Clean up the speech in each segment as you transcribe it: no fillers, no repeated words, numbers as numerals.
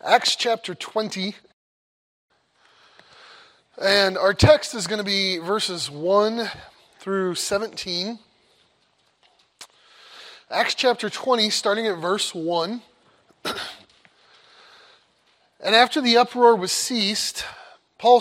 Acts chapter 20. And our text is going to be verses 1 through 17. Acts chapter 20, starting at verse 1. And after the uproar was ceased, Paul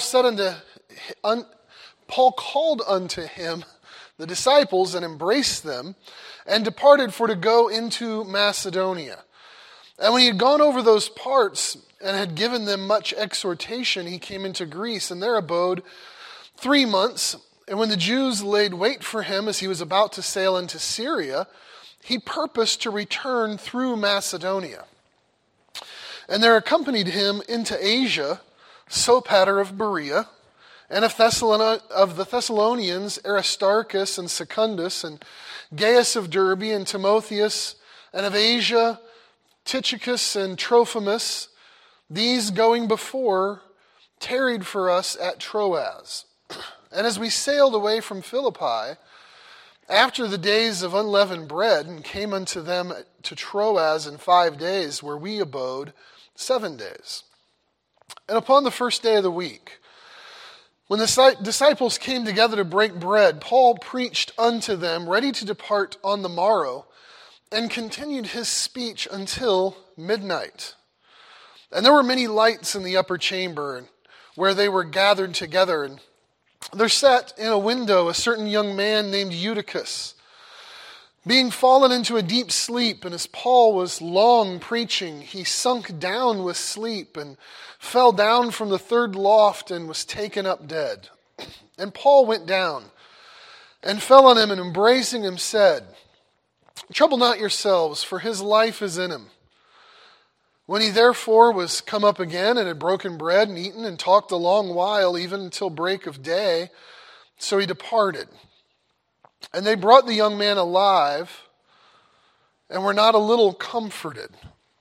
called unto him the disciples and embraced them, and departed for to go into Macedonia. And when he had gone over those parts and had given them much exhortation, he came into Greece, and there abode 3 months. And when the Jews laid wait for him as he was about to sail into Syria, he purposed to return through Macedonia. And there accompanied him into Asia Sopater of Berea, and of the Thessalonians Aristarchus and Secundus, and Gaius of Derbe, and Timotheus, and of Asia Tychicus and Trophimus. These going before tarried for us at Troas. And as we sailed away from Philippi, after the days of unleavened bread, and came unto them to Troas in 5 days, where we abode 7 days. And upon the first day of the week, when the disciples came together to break bread, Paul preached unto them, ready to depart on the morrow, and continued his speech until midnight. And there were many lights in the upper chamber, where they were gathered together. And there sat in a window a certain young man named Eutychus, being fallen into a deep sleep. And as Paul was long preaching, he sunk down with sleep, and fell down from the third loft, and was taken up dead. And Paul went down, and fell on him, and embracing him said, Trouble not yourselves, for his life is in him. When he therefore was come up again, and had broken bread, and eaten, and talked a long while, even until break of day, so he departed. And they brought the young man alive, and were not a little comforted.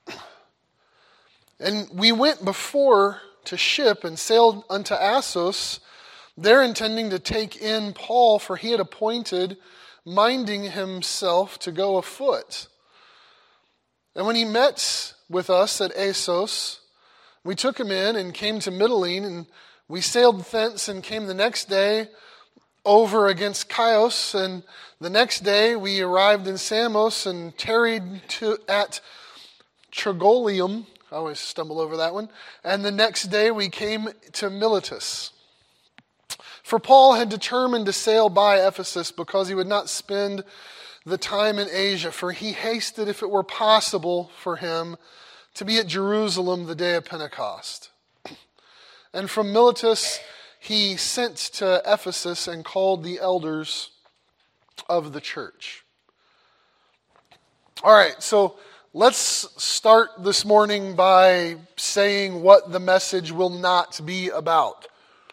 And we went before to ship, and sailed unto Assos, there intending to take in Paul, for he had appointed, minding himself to go afoot. And when he met with us at Assos, we took him in, and came to Mytilene, and we sailed thence, and came the next day over against Chios, and the next day we arrived in Samos, and tarried at Trogyllium. I always stumble over that one. And the next day we came to Miletus. For Paul had determined to sail by Ephesus, because he would not spend the time in Asia, for he hasted, if it were possible for him, to be at Jerusalem the day of Pentecost. And from Miletus he sent to Ephesus, and called the elders of the church. All right, so let's start this morning by saying what the message will not be about.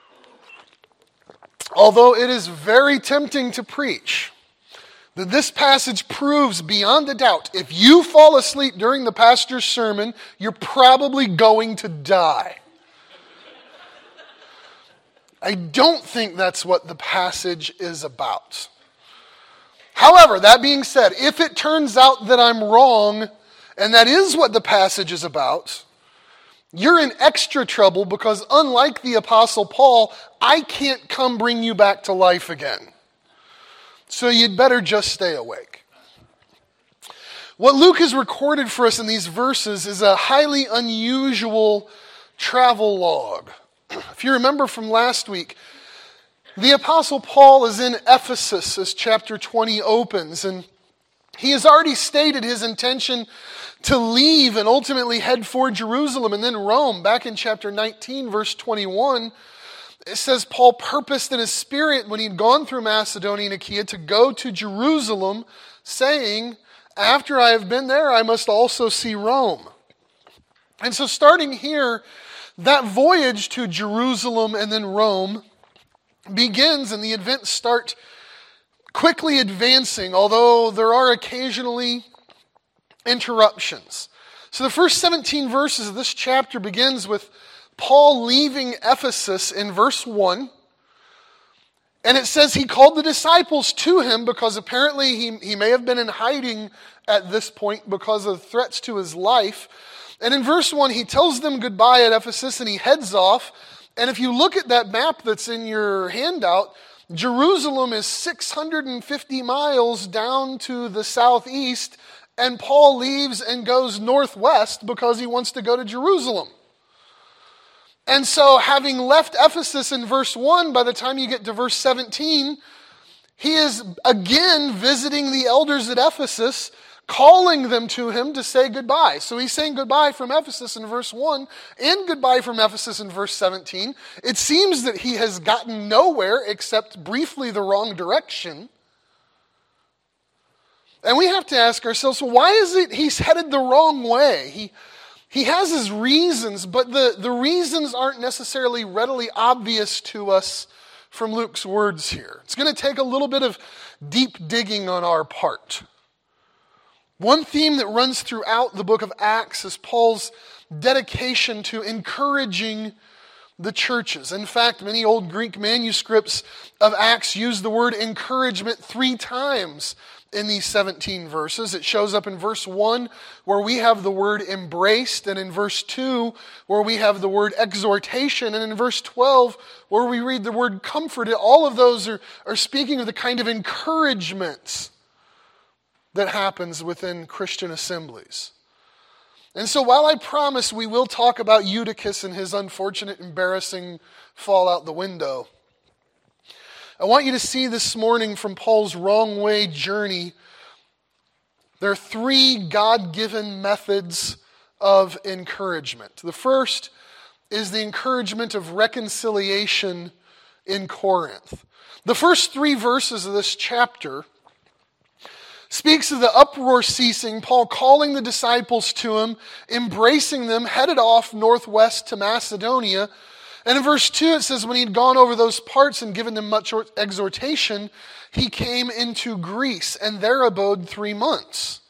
Although it is very tempting to preach that this passage proves beyond a doubt, if you fall asleep during the pastor's sermon, you're probably going to die. I don't think that's what the passage is about. However, that being said, if it turns out that I'm wrong, and that is what the passage is about, you're in extra trouble, because unlike the Apostle Paul, I can't come bring you back to life again. So you'd better just stay awake. What Luke has recorded for us in these verses is a highly unusual travel log. If you remember from last week, the Apostle Paul is in Ephesus as chapter 20 opens, and he has already stated his intention to leave and ultimately head for Jerusalem and then Rome. Back in chapter 19, verse 21, it says Paul purposed in his spirit, when he'd gone through Macedonia and Achaia, to go to Jerusalem, saying, after I have been there, I must also see Rome. And so starting here, that voyage to Jerusalem and then Rome begins, and the events start quickly advancing, although there are occasionally interruptions. So the first 17 verses of this chapter begins with Paul leaving Ephesus in verse 1. And it says he called the disciples to him, because apparently he may have been in hiding at this point because of threats to his life. And in verse 1, he tells them goodbye at Ephesus and he heads off. And if you look at that map that's in your handout, Jerusalem is 650 miles down to the southeast, and Paul leaves and goes northwest because he wants to go to Jerusalem. And so having left Ephesus in verse 1, by the time you get to verse 17, he is again visiting the elders at Ephesus, calling them to him to say goodbye. So he's saying goodbye from Ephesus in verse 1 and goodbye from Ephesus in verse 17. It seems that he has gotten nowhere except briefly the wrong direction. And we have to ask ourselves, well, why is it he's headed the wrong way? He has his reasons, but the reasons aren't necessarily readily obvious to us from Luke's words here. It's going to take a little bit of deep digging on our part. One theme that runs throughout the book of Acts is Paul's dedication to encouraging the churches. In fact, many old Greek manuscripts of Acts use the word encouragement 3 times in these 17 verses. It shows up in verse 1 where we have the word embraced, and in verse 2 where we have the word exhortation, and in verse 12 where we read the word comforted. All of those are speaking of the kind of encouragements that happens within Christian assemblies. And so while I promise we will talk about Eutychus and his unfortunate, embarrassing fall out the window, I want you to see this morning from Paul's wrong way journey, there are 3 God-given methods of encouragement. The first is the encouragement of reconciliation in Corinth. The first 3 verses of this chapter speaks of the uproar ceasing, Paul calling the disciples to him, embracing them, headed off northwest to Macedonia. And in verse 2 it says, when he'd gone over those parts and given them much exhortation, he came into Greece and there abode 3 months.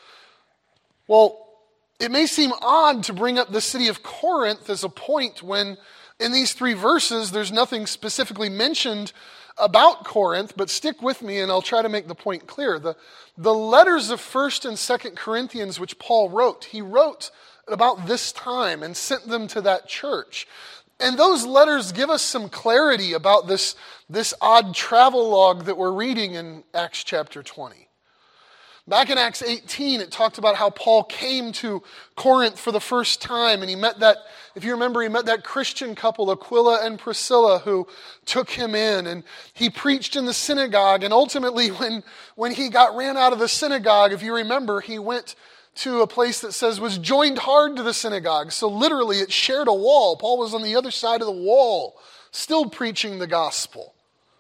Well, it may seem odd to bring up the city of Corinth as a point when in these 3 verses there's nothing specifically mentioned about Corinth, but stick with me and I'll try to make the point clear. The letters of 1st and 2nd Corinthians which Paul wrote, he wrote about this time and sent them to that church. And those letters give us some clarity about this odd travelogue that we're reading in Acts chapter 20. Back in Acts 18, it talked about how Paul came to Corinth for the first time, and he met that, if you remember, he met that Christian couple, Aquila and Priscilla, who took him in, and he preached in the synagogue, and ultimately when he got ran out of the synagogue, if you remember, he went to a place that says was joined hard to the synagogue. So literally it shared a wall. Paul was on the other side of the wall, still preaching the gospel.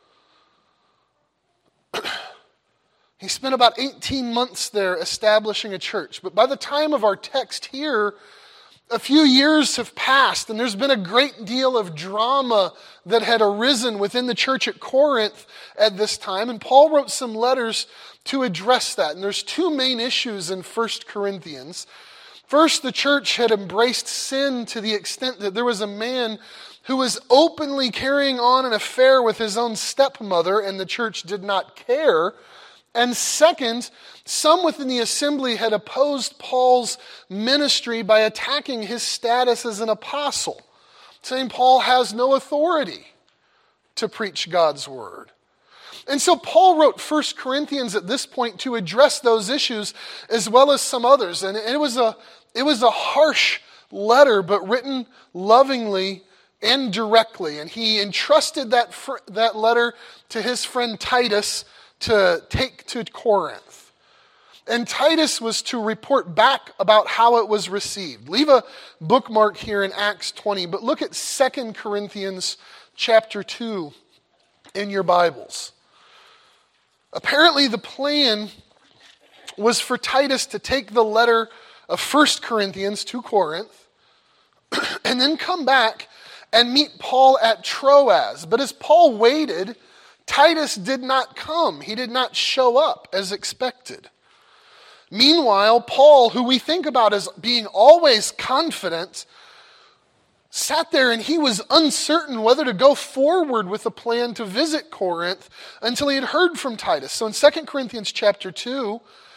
He spent about 18 months there establishing a church. But by the time of our text here, a few years have passed, and there's been a great deal of drama that had arisen within the church at Corinth at this time. And Paul wrote some letters to address that. And there's 2 main issues in 1 Corinthians. First, the church had embraced sin to the extent that there was a man who was openly carrying on an affair with his own stepmother, and the church did not care. And second, some within the assembly had opposed Paul's ministry by attacking his status as an apostle, saying Paul has no authority to preach God's word. And so Paul wrote 1 Corinthians at this point to address those issues as well as some others. And it was a harsh letter, but written lovingly and directly. And he entrusted that letter to his friend Titus to take to Corinth. And Titus was to report back about how it was received. Leave a bookmark here in Acts 20, but look at 2 Corinthians chapter 2 in your Bibles. Apparently the plan was for Titus to take the letter of 1 Corinthians to Corinth and then come back and meet Paul at Troas. But as Paul waited, Titus did not come. He did not show up as expected. Meanwhile, Paul, who we think about as being always confident, sat there and he was uncertain whether to go forward with a plan to visit Corinth until he had heard from Titus. So in 2 Corinthians chapter 2,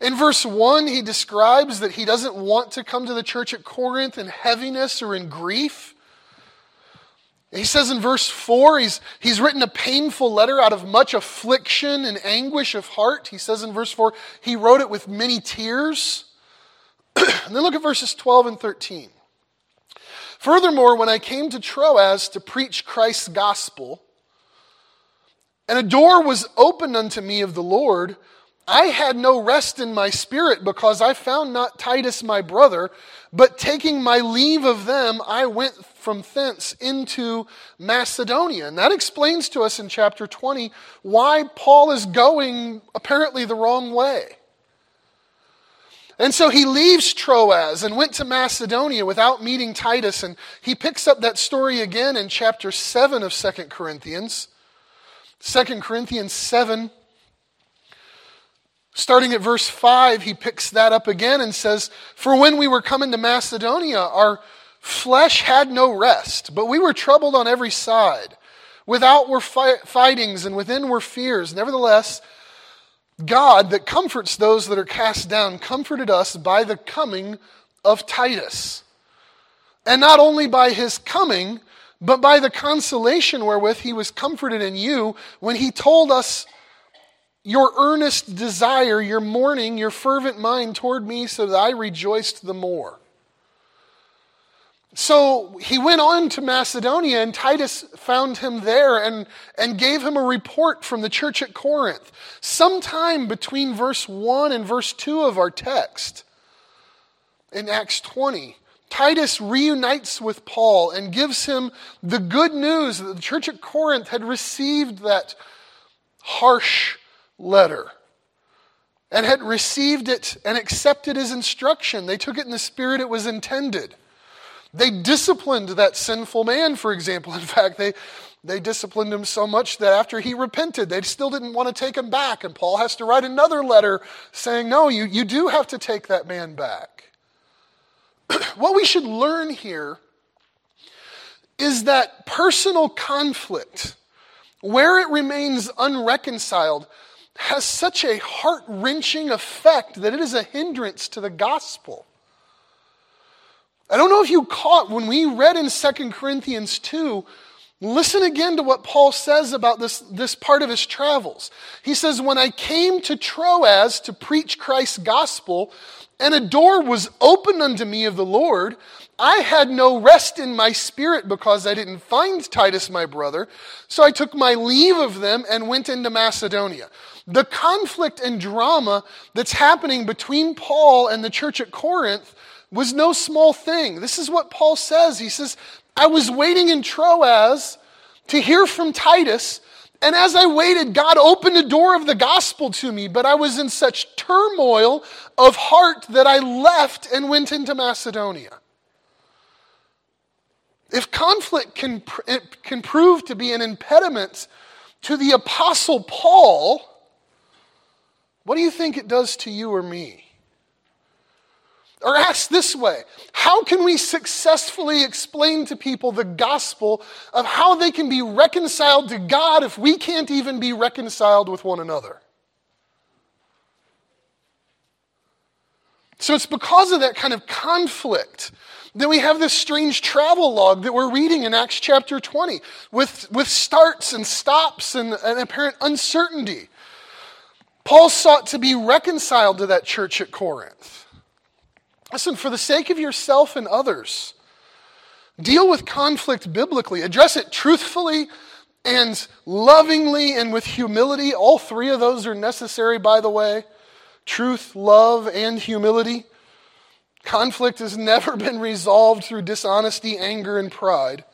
In verse 1, he describes that he doesn't want to come to the church at Corinth in heaviness or in grief. He says in verse 4, he's written a painful letter out of much affliction and anguish of heart. He says in verse 4, he wrote it with many tears. And then look at verses 12 and 13. Furthermore, when I came to Troas to preach Christ's gospel, and a door was opened unto me of the Lord, I had no rest in my spirit, because I found not Titus my brother, but taking my leave of them, I went from thence into Macedonia. And that explains to us in chapter 20 why Paul is going apparently the wrong way. And so he leaves Troas and went to Macedonia without meeting Titus, and he picks up that story again in chapter 7 of 2 Corinthians. 2 Corinthians 7, starting at verse 5, he picks that up again and says, "For when we were coming to Macedonia, our flesh had no rest, but we were troubled on every side. Without were fightings, and within were fears. Nevertheless, God that comforts those that are cast down comforted us by the coming of Titus. And not only by his coming, but by the consolation wherewith he was comforted in you, when he told us your earnest desire, your mourning, your fervent mind toward me, so that I rejoiced the more." So he went on to Macedonia, and Titus found him there and gave him a report from the church at Corinth. Sometime between verse 1 and verse 2 of our text, in Acts 20, Titus reunites with Paul and gives him the good news that the church at Corinth had received that harsh letter and had received it and accepted his instruction. They took it in the spirit it was intended. They disciplined that sinful man, for example. In fact, they disciplined him so much that after he repented, they still didn't want to take him back. And Paul has to write another letter saying, no, you do have to take that man back. What we should learn here is that personal conflict, where it remains unreconciled, has such a heart-wrenching effect that it is a hindrance to the gospel. I don't know if you caught when we read in 2 Corinthians 2, listen again to what Paul says about this part of his travels. He says, "When I came to Troas to preach Christ's gospel, and a door was opened unto me of the Lord, I had no rest in my spirit, because I didn't find Titus my brother. So I took my leave of them and went into Macedonia." The conflict and drama that's happening between Paul and the church at Corinth was no small thing. This is what Paul says. He says, I was waiting in Troas to hear from Titus, and as I waited, God opened a door of the gospel to me, but I was in such turmoil of heart that I left and went into Macedonia. If conflict can prove to be an impediment to the Apostle Paul, what do you think it does to you or me? Or asked this way, how can we successfully explain to people the gospel of how they can be reconciled to God if we can't even be reconciled with one another? So it's because of that kind of conflict that we have this strange travel log that we're reading in Acts chapter 20 with starts and stops and apparent uncertainty. Paul sought to be reconciled to that church at Corinth. Listen, for the sake of yourself and others, deal with conflict biblically. Address it truthfully and lovingly and with humility. All three of those are necessary, by the way. Truth, love, and humility. Conflict has never been resolved through dishonesty, anger, and pride.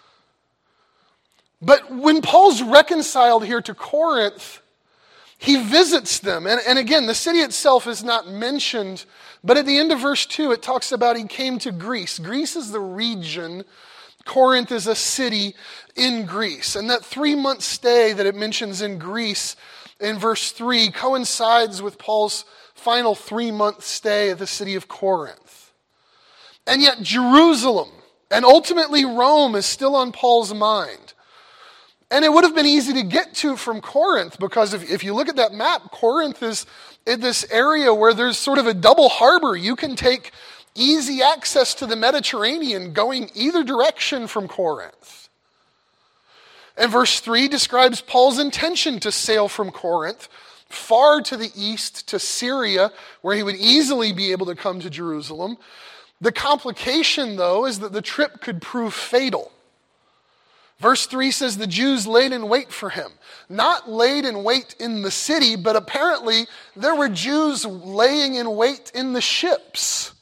But when Paul's reconciled here to Corinth, he visits them. And again, the city itself is not mentioned, but at the end of verse 2, it talks about he came to Greece. Greece is the region. Corinth is a city in Greece. And that 3-month stay that it mentions in Greece in verse 3 coincides with Paul's final 3-month stay at the city of Corinth. And yet Jerusalem and ultimately Rome is still on Paul's mind. And it would have been easy to get to from Corinth, because if you look at that map, Corinth is in this area where there's sort of a double harbor. You can take easy access to the Mediterranean going either direction from Corinth. And verse 3 describes Paul's intention to sail from Corinth far to the east to Syria, where he would easily be able to come to Jerusalem. The complication, though, is that the trip could prove fatal. Verse 3 says the Jews laid in wait for him. Not laid in wait in the city, but apparently there were Jews laying in wait in the ships.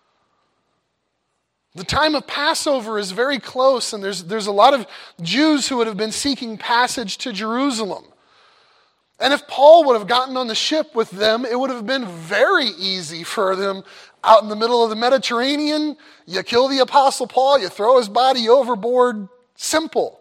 The time of Passover is very close, and there's a lot of Jews who would have been seeking passage to Jerusalem. And if Paul would have gotten on the ship with them, it would have been very easy for them out in the middle of the Mediterranean. You kill the Apostle Paul, you throw his body overboard. Simple.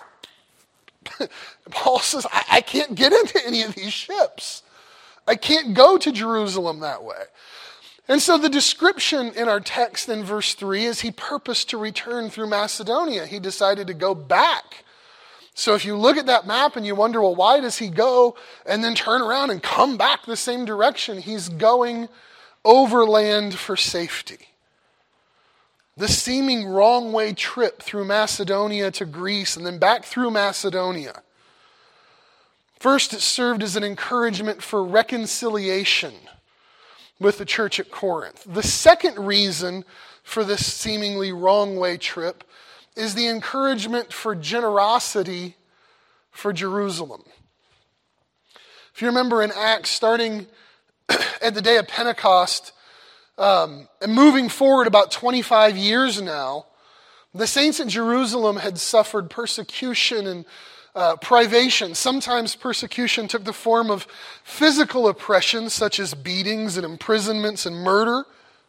Paul says, I can't get into any of these ships. I can't go to Jerusalem that way. And so the description in our text in verse 3 is he purposed to return through Macedonia. He decided to go back. So if you look at that map and you wonder, well, why does he go and then turn around and come back the same direction? He's going overland for safety. The seeming wrong way trip through Macedonia to Greece and then back through Macedonia. First, it served as an encouragement for reconciliation with the church at Corinth. The second reason for this seemingly wrong way trip is the encouragement for generosity for Jerusalem. If you remember in Acts, starting at the day of Pentecost, and moving forward about 25 years now, the saints in Jerusalem had suffered persecution and privation. Sometimes persecution took the form of physical oppression, such as beatings and imprisonments and murder.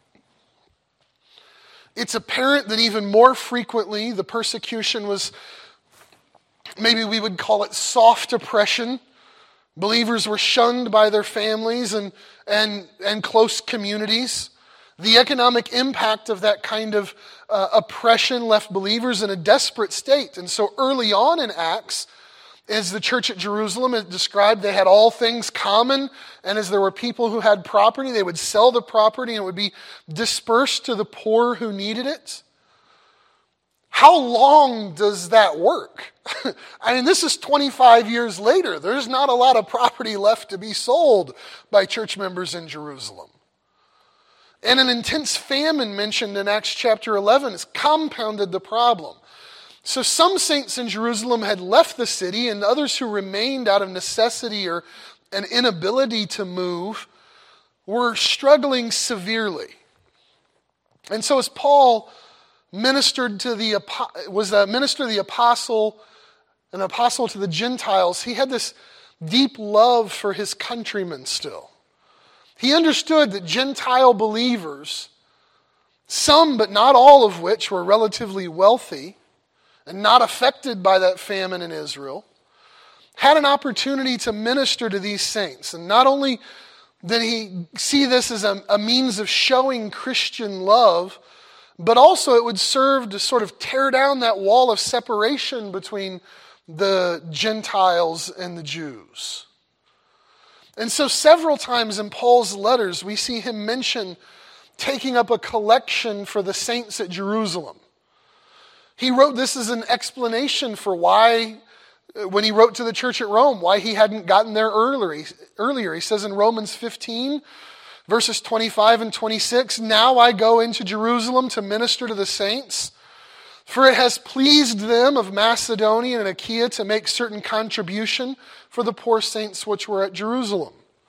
It's apparent that even more frequently, the persecution was, maybe we would call it soft oppression. Believers were shunned by their families and close communities. The economic impact of that kind of oppression left believers in a desperate state. And so early on in Acts, as the church at Jerusalem is described, they had all things common. And as there were people who had property, they would sell the property and it would be dispersed to the poor who needed it. How long does that work? I mean, this is 25 years later. There's not a lot of property left to be sold by church members in Jerusalem. And an intense famine mentioned in Acts chapter 11 has compounded the problem. So some saints in Jerusalem had left the city, and others who remained out of necessity or an inability to move were struggling severely. And so as Paul ministered to the apostle, an apostle to the Gentiles, he had this deep love for his countrymen still. He understood that Gentile believers, some but not all of which were relatively wealthy and not affected by that famine in Israel, had an opportunity to minister to these saints. And not only did he see this as a means of showing Christian love, but also it would serve to sort of tear down that wall of separation between the Gentiles and the Jews. And so several times in Paul's letters, we see him mention taking up a collection for the saints at Jerusalem. He wrote this as an explanation for why, when he wrote to the church at Rome, why he hadn't gotten there earlier. He says in Romans 15, verses 25 and 26, "Now I go into Jerusalem to minister to the saints, for it has pleased them of Macedonia and Achaia to make certain contribution for the poor saints which were at Jerusalem."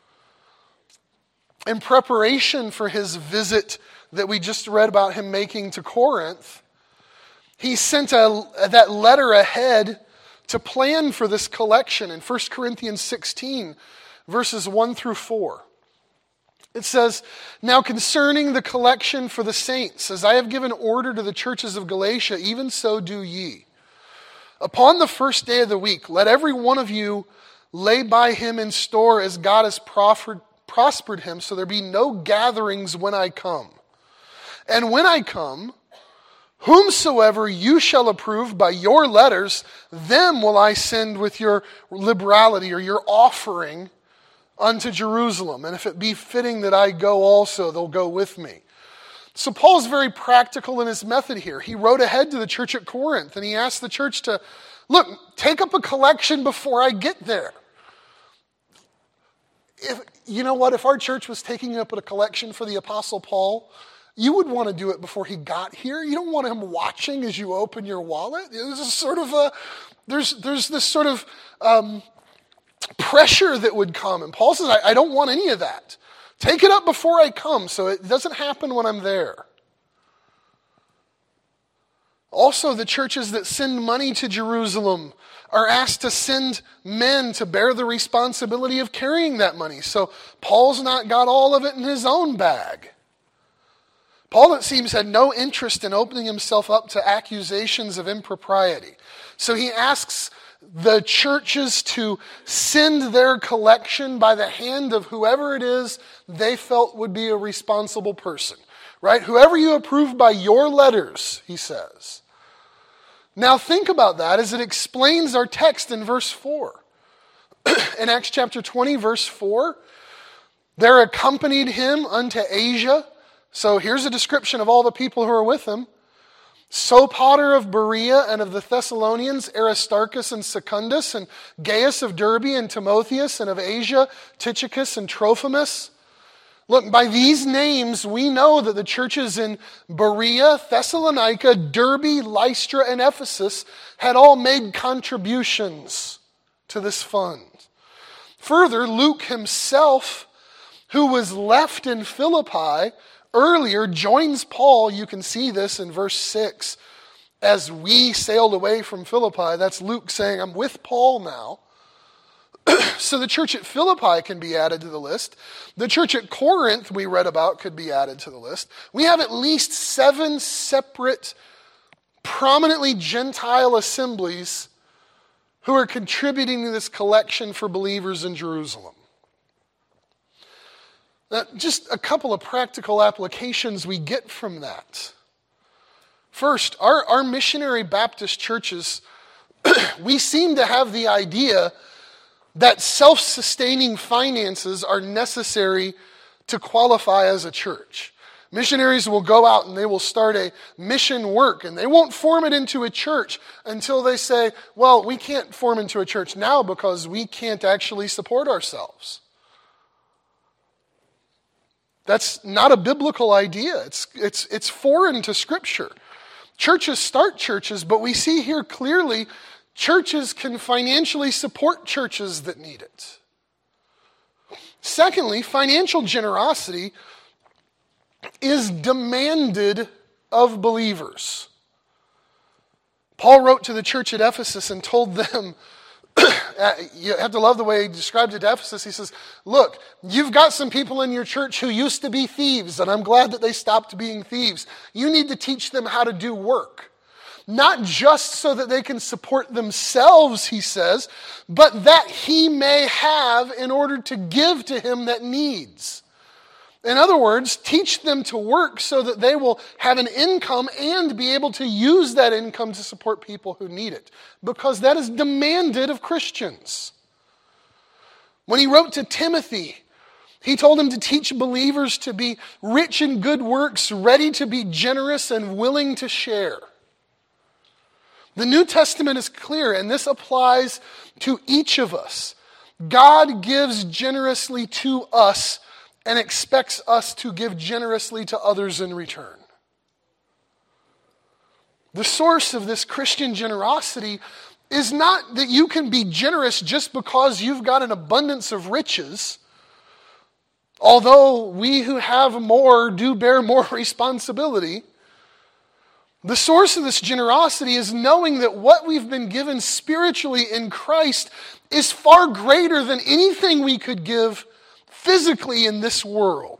In preparation for his visit that we just read about him making to Corinth, he sent that letter ahead to plan for this collection in 1 Corinthians 16, verses 1 through 4. It says, "Now concerning the collection for the saints, as I have given order to the churches of Galatia, even so do ye. Upon the first day of the week, let every one of you lay by him in store as God has prospered him, so there be no gatherings when I come. And when I come, Whomsoever you shall approve by your letters, them will I send with your liberality or your offering unto Jerusalem. And if it be fitting that I go also, they'll go with me. So Paul's very practical in his method here. He wrote ahead to the church at Corinth and he asked the church to, look, take up a collection before I get there. If our church was taking up a collection for the Apostle Paul, you would want to do it before he got here. You don't want him watching as you open your wallet. There's this sort of pressure that would come. And Paul says, I don't want any of that. Take it up before I come so it doesn't happen when I'm there. Also, the churches that send money to Jerusalem are asked to send men to bear the responsibility of carrying that money. So Paul's not got all of it in his own bag. Paul, it seems, had no interest in opening himself up to accusations of impropriety. So he asks the churches to send their collection by the hand of whoever it is they felt would be a responsible person. Right? Whoever you approve by your letters, he says. Now think about that as it explains our text in verse 4. In Acts chapter 20, verse 4, there accompanied him unto Asia. So here's a description of all the people who are with him. Sopater of Berea and of the Thessalonians, Aristarchus and Secundus, and Gaius of Derbe and Timotheus, and of Asia, Tychicus and Trophimus. Look, by these names, we know that the churches in Berea, Thessalonica, Derbe, Lystra, and Ephesus had all made contributions to this fund. Further, Luke himself, who was left in Philippi earlier, joins Paul. You can see this in verse 6. As we sailed away from Philippi, that's Luke saying, I'm with Paul now. So the church at Philippi can be added to the list. The church at Corinth we read about could be added to the list. We have at least 7 separate, prominently Gentile assemblies who are contributing to this collection for believers in Jerusalem. Now, just a couple of practical applications we get from that. First, our missionary Baptist churches, we seem to have the idea that self-sustaining finances are necessary to qualify as a church. Missionaries will go out and they will start a mission work, and they won't form it into a church until they say, well, we can't form into a church now because we can't actually support ourselves. That's not a biblical idea. It's foreign to Scripture. Churches start churches, but we see here clearly churches can financially support churches that need it. Secondly, financial generosity is demanded of believers. Paul wrote to the church at Ephesus and told them, you have to love the way he described it to Ephesus. He says, look, you've got some people in your church who used to be thieves, and I'm glad that they stopped being thieves. You need to teach them how to do work. Not just so that they can support themselves, he says, but that he may have in order to give to him that needs. In other words, teach them to work so that they will have an income and be able to use that income to support people who need it. Because that is demanded of Christians. When he wrote to Timothy, he told him to teach believers to be rich in good works, ready to be generous and willing to share. The New Testament is clear, and this applies to each of us. God gives generously to us and expects us to give generously to others in return. The source of this Christian generosity is not that you can be generous just because you've got an abundance of riches, although we who have more do bear more responsibility. The source of this generosity is knowing that what we've been given spiritually in Christ is far greater than anything we could give physically in this world.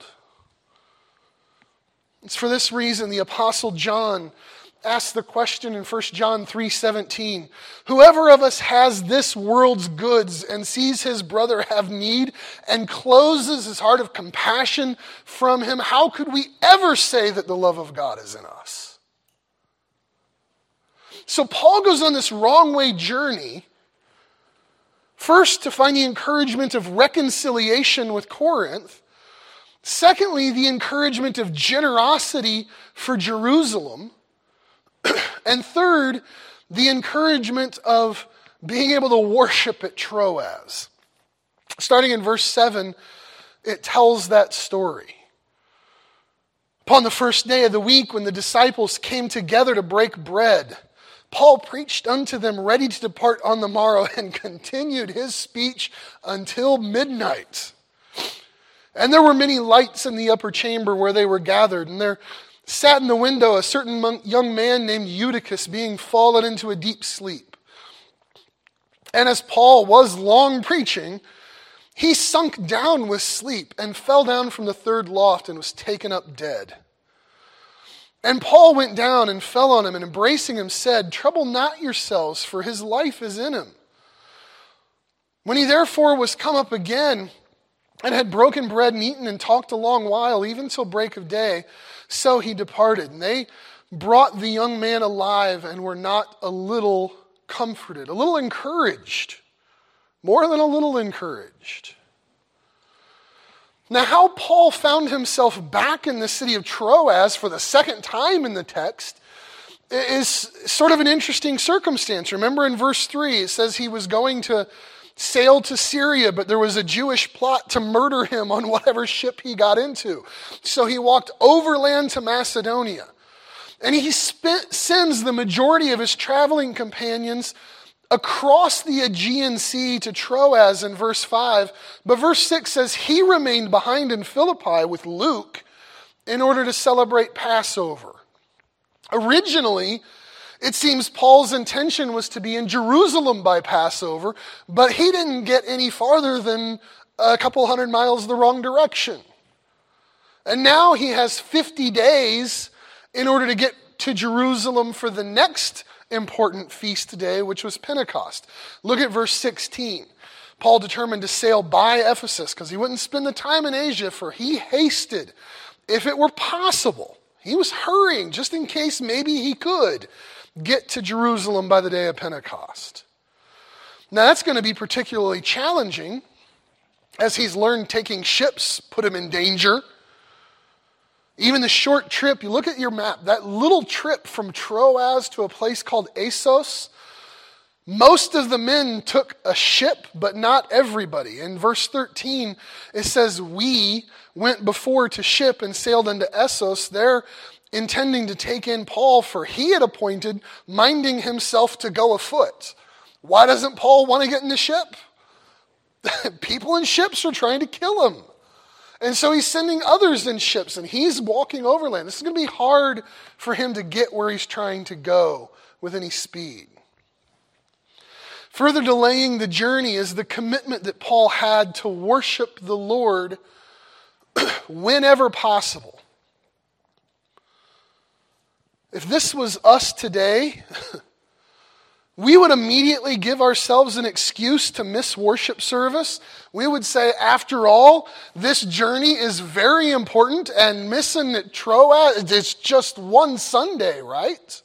It's for this reason the Apostle John asked the question in 1 John 3:17, whoever of us has this world's goods and sees his brother have need and closes his heart of compassion from him, how could we ever say that the love of God is in us? So Paul goes on this wrong way journey, first to find the encouragement of reconciliation with Corinth, secondly, the encouragement of generosity for Jerusalem, and third, the encouragement of being able to worship at Troas. Starting in verse 7, it tells that story. Upon the first day of the week, when the disciples came together to break bread, Paul preached unto them, ready to depart on the morrow, and continued his speech until midnight. And there were many lights in the upper chamber where they were gathered, and there sat in the window a certain young man named Eutychus, being fallen into a deep sleep. And as Paul was long preaching, he sunk down with sleep and fell down from the third loft and was taken up dead. And Paul went down and fell on him, and embracing him said, Trouble not yourselves, for his life is in him. When he therefore was come up again, and had broken bread and eaten and talked a long while, even till break of day, so he departed. And they brought the young man alive and were not a little comforted, a little encouraged, more than a little encouraged. Now, how Paul found himself back in the city of Troas for the second time in the text is sort of an interesting circumstance. Remember in verse 3, it says he was going to sail to Syria, but there was a Jewish plot to murder him on whatever ship he got into. So he walked overland to Macedonia. And he sends the majority of his traveling companions across the Aegean Sea to Troas in verse 5. But verse 6 says he remained behind in Philippi with Luke in order to celebrate Passover. Originally, it seems Paul's intention was to be in Jerusalem by Passover, but he didn't get any farther than a couple hundred miles the wrong direction. And now he has 50 days in order to get to Jerusalem for the next important feast day, which was Pentecost. Look at verse 16. Paul determined to sail by Ephesus because he wouldn't spend the time in Asia, for he hasted, if it were possible. He was hurrying just in case maybe he could get to Jerusalem by the day of Pentecost. Now that's going to be particularly challenging, as he's learned taking ships put him in danger. Even the short trip, you look at your map, that little trip from Troas to a place called Assos, most of the men took a ship, but not everybody. In verse 13, it says, we went before to ship and sailed into Assos, there intending to take in Paul, for he had appointed, minding himself to go afoot. Why doesn't Paul want to get in the ship? People in ships are trying to kill him. And so he's sending others in ships, and he's walking overland. This is going to be hard for him to get where he's trying to go with any speed. Further delaying the journey is the commitment that Paul had to worship the Lord whenever possible. If this was us today, we would immediately give ourselves an excuse to miss worship service. We would say, after all, this journey is very important, and missing Troas, it's just one Sunday, right?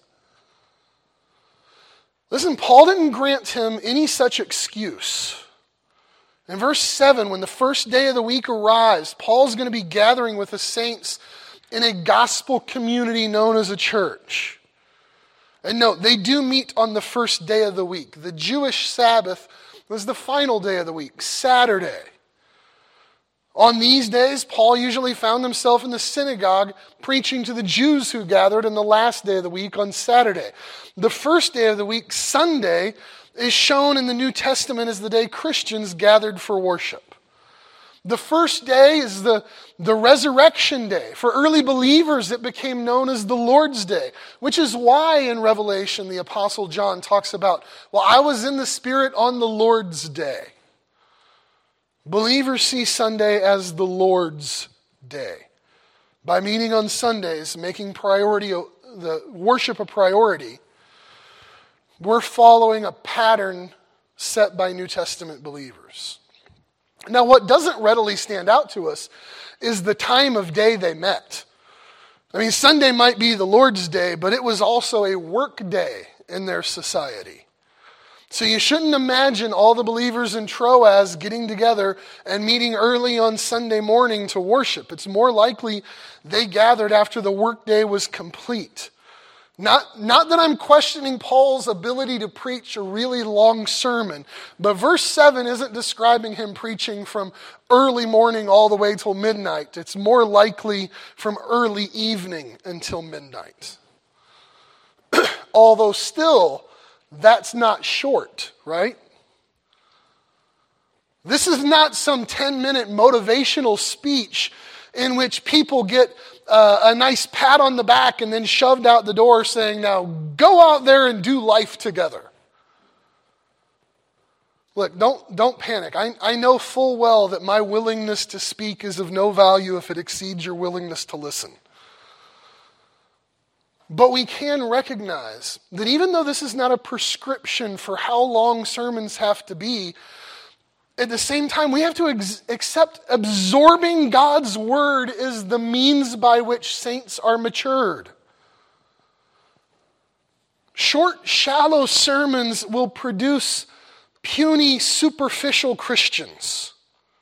Listen, Paul didn't grant him any such excuse. In verse 7, when the first day of the week arrives, Paul's going to be gathering with the saints in a gospel community known as a church. And note, they do meet on the first day of the week. The Jewish Sabbath was the final day of the week, Saturday. On these days, Paul usually found himself in the synagogue preaching to the Jews who gathered on the last day of the week on Saturday. The first day of the week, Sunday, is shown in the New Testament as the day Christians gathered for worship. The first day is the resurrection day. For early believers, it became known as the Lord's Day, which is why in Revelation the Apostle John talks about, well, I was in the Spirit on the Lord's Day. Believers see Sunday as the Lord's Day. By meeting on Sundays, making the worship a priority, we're following a pattern set by New Testament believers. Now, what doesn't readily stand out to us is the time of day they met. I mean, Sunday might be the Lord's Day, but it was also a work day in their society. So you shouldn't imagine all the believers in Troas getting together and meeting early on Sunday morning to worship. It's more likely they gathered after the workday was complete. Not that I'm questioning Paul's ability to preach a really long sermon, but verse 7 isn't describing him preaching from early morning all the way till midnight. It's more likely from early evening until midnight. Although still, that's not short, right? This is not some 10-minute motivational speech in which people get a nice pat on the back and then shoved out the door saying, now go out there and do life together. Look, don't panic. I know full well that my willingness to speak is of no value if it exceeds your willingness to listen. But we can recognize that even though this is not a prescription for how long sermons have to be, at the same time, we have to accept absorbing God's word is the means by which saints are matured. Short, shallow sermons will produce puny, superficial Christians.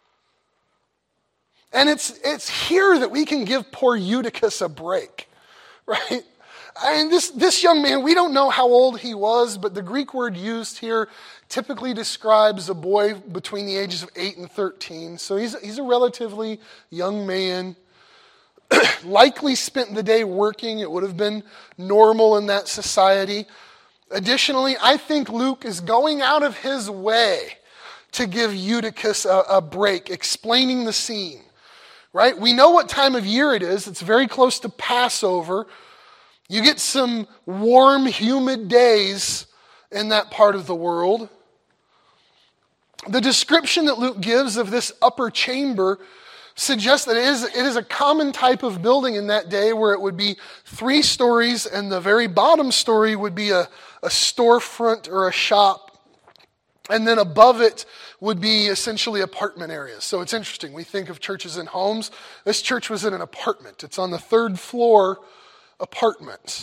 And it's here that we can give poor Eutychus a break, right? And this young man, we don't know how old he was, but the Greek word used here typically describes a boy between the ages of 8 and 13. So he's a relatively young man. Likely spent the day working. It would have been normal in that society. Additionally, I think Luke is going out of his way to give Eutychus a break, explaining the scene. Right? We know what time of year it is. It's very close to Passover. You get some warm, humid days in that part of the world. The description that Luke gives of this upper chamber suggests that it is a common type of building in that day where it would be 3 stories and the very bottom story would be a storefront or a shop. And then above it would be essentially apartment areas. So it's interesting. We think of churches and homes. This church was in an apartment. It's on the 3rd floor apartment.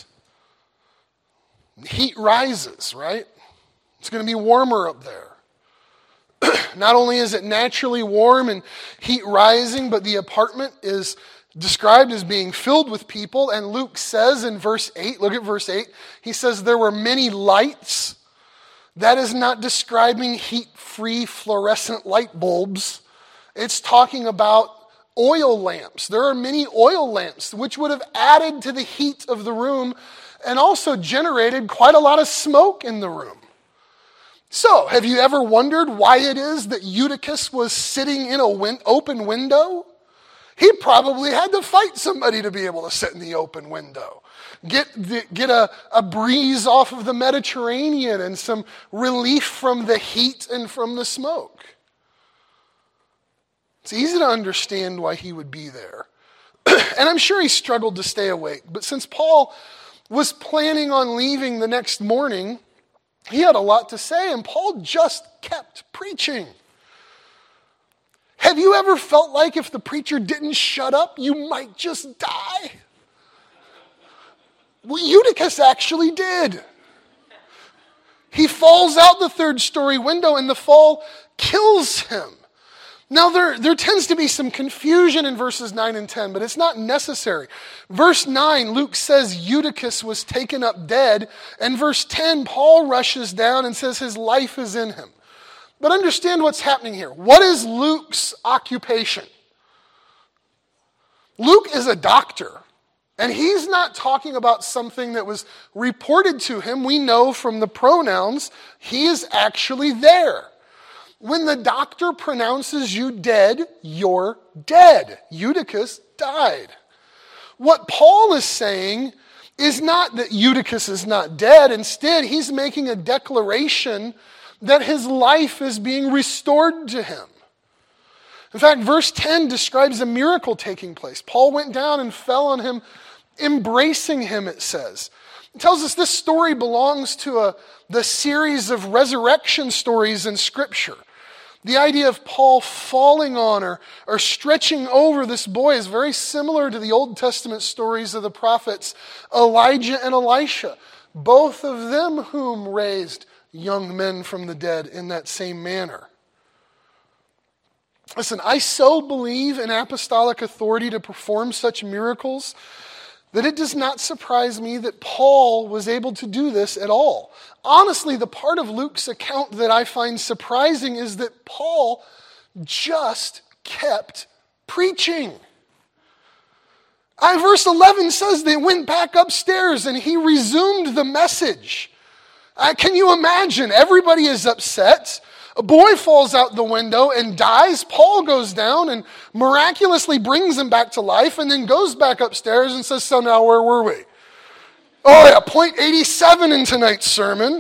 Heat rises, right? It's going to be warmer up there. Not only is it naturally warm and heat rising, but the apartment is described as being filled with people. And Luke says in verse 8, look at verse 8, he says there were many lights. That is not describing heat-free fluorescent light bulbs. It's talking about oil lamps. There are many oil lamps which would have added to the heat of the room and also generated quite a lot of smoke in the room. So, have you ever wondered why it is that Eutychus was sitting in an open window? He probably had to fight somebody to be able to sit in the open window. Get a breeze off of the Mediterranean and some relief from the heat and from the smoke. It's easy to understand why he would be there. And I'm sure he struggled to stay awake. But since Paul was planning on leaving the next morning, he had a lot to say, and Paul just kept preaching. Have you ever felt like if the preacher didn't shut up, you might just die? Well, Eutychus actually did. He falls out the 3rd story window, and the fall kills him. Now, there tends to be some confusion in verses 9 and 10, but it's not necessary. Verse 9, Luke says Eutychus was taken up dead, and verse 10, Paul rushes down and says his life is in him. But understand what's happening here. What is Luke's occupation? Luke is a doctor, and he's not talking about something that was reported to him. We know from the pronouns, he is actually there. When the doctor pronounces you dead, you're dead. Eutychus died. What Paul is saying is not that Eutychus is not dead. Instead, he's making a declaration that his life is being restored to him. In fact, verse 10 describes a miracle taking place. Paul went down and fell on him, embracing him, it says. It tells us this story belongs to the series of resurrection stories in Scripture. The idea of Paul falling on or stretching over this boy is very similar to the Old Testament stories of the prophets Elijah and Elisha, both of them whom raised young men from the dead in that same manner. Listen, I so believe in apostolic authority to perform such miracles that it does not surprise me that Paul was able to do this at all. Honestly, the part of Luke's account that I find surprising is that Paul just kept preaching. Verse 11 says they went back upstairs and he resumed the message. Can you imagine? Everybody is upset. A boy falls out the window and dies. Paul goes down and miraculously brings him back to life and then goes back upstairs and says, so now where were we? Oh yeah, point 87 in tonight's sermon.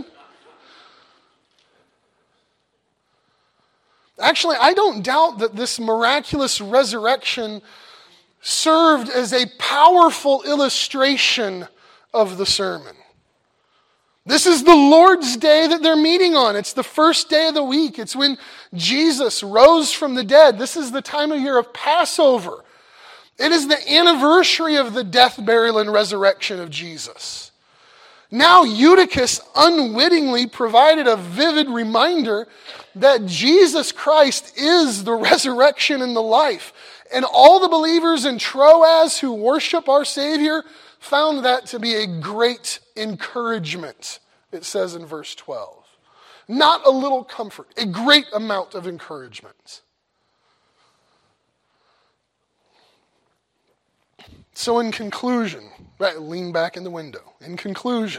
Actually, I don't doubt that this miraculous resurrection served as a powerful illustration of the sermon. This is the Lord's Day that they're meeting on. It's the first day of the week. It's when Jesus rose from the dead. This is the time of year of Passover. It is the anniversary of the death, burial, and resurrection of Jesus. Now Eutychus unwittingly provided a vivid reminder that Jesus Christ is the resurrection and the life. And all the believers in Troas who worship our Savior found that to be a great encouragement, it says in verse 12. Not a little comfort, a great amount of encouragement. So in conclusion, right, lean back in the window. In conclusion,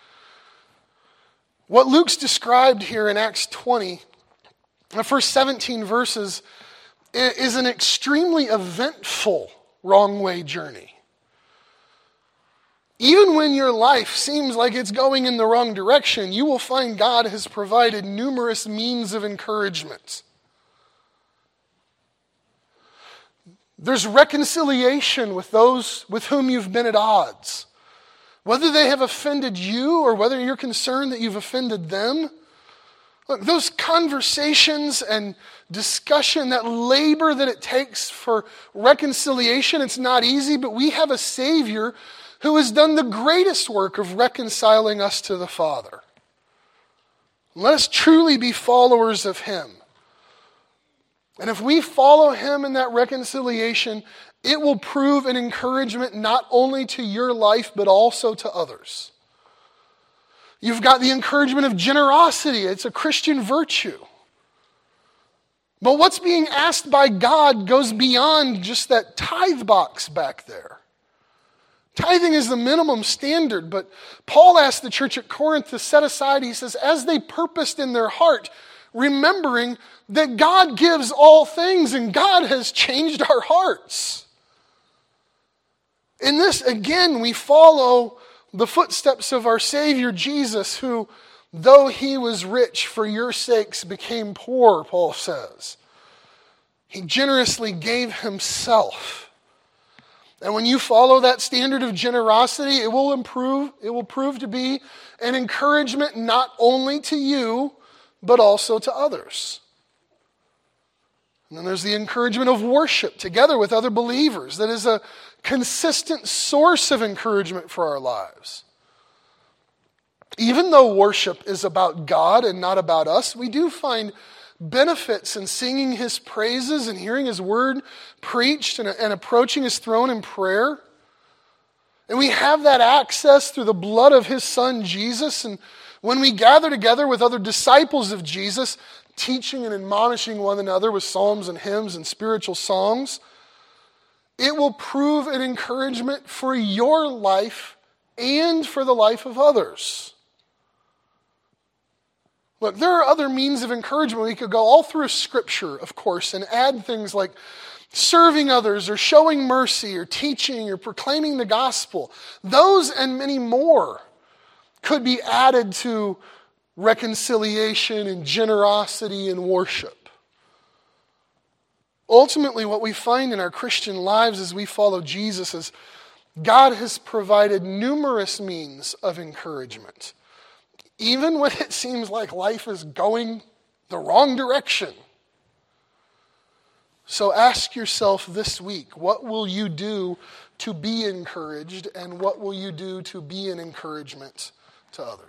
what Luke's described here in Acts 20, the first 17 verses, is an extremely eventful wrong way journey. Even when your life seems like it's going in the wrong direction, you will find God has provided numerous means of encouragement. There's reconciliation with those with whom you've been at odds. Whether they have offended you or whether you're concerned that you've offended them. Look, those conversations and discussion, that labor that it takes for reconciliation, it's not easy, but we have a Savior who has done the greatest work of reconciling us to the Father. Let us truly be followers of Him. And if we follow Him in that reconciliation, it will prove an encouragement not only to your life, but also to others. You've got the encouragement of generosity. It's a Christian virtue. But what's being asked by God goes beyond just that tithe box back there. Tithing is the minimum standard, but Paul asked the church at Corinth to set aside, he says, as they purposed in their heart, remembering that God gives all things and God has changed our hearts. In this, again, we follow the footsteps of our Savior Jesus, who, though He was rich, for your sakes became poor, Paul says. He generously gave Himself. And when you follow that standard of generosity, it will prove to be an encouragement not only to you, but also to others. And then there's the encouragement of worship together with other believers. That is a consistent source of encouragement for our lives. Even though worship is about God and not about us, we do find benefits in singing His praises and hearing His word preached and approaching His throne in prayer. And we have that access through the blood of His Son, Jesus. And when we gather together with other disciples of Jesus, teaching and admonishing one another with psalms and hymns and spiritual songs, it will prove an encouragement for your life and for the life of others. Look, there are other means of encouragement. We could go all through Scripture, of course, and add things like serving others or showing mercy or teaching or proclaiming the gospel. Those and many more could be added to reconciliation and generosity and worship. Ultimately, what we find in our Christian lives as we follow Jesus is God has provided numerous means of encouragement. Even when it seems like life is going the wrong direction. So ask yourself this week, what will you do to be encouraged, and what will you do to be an encouragement to others?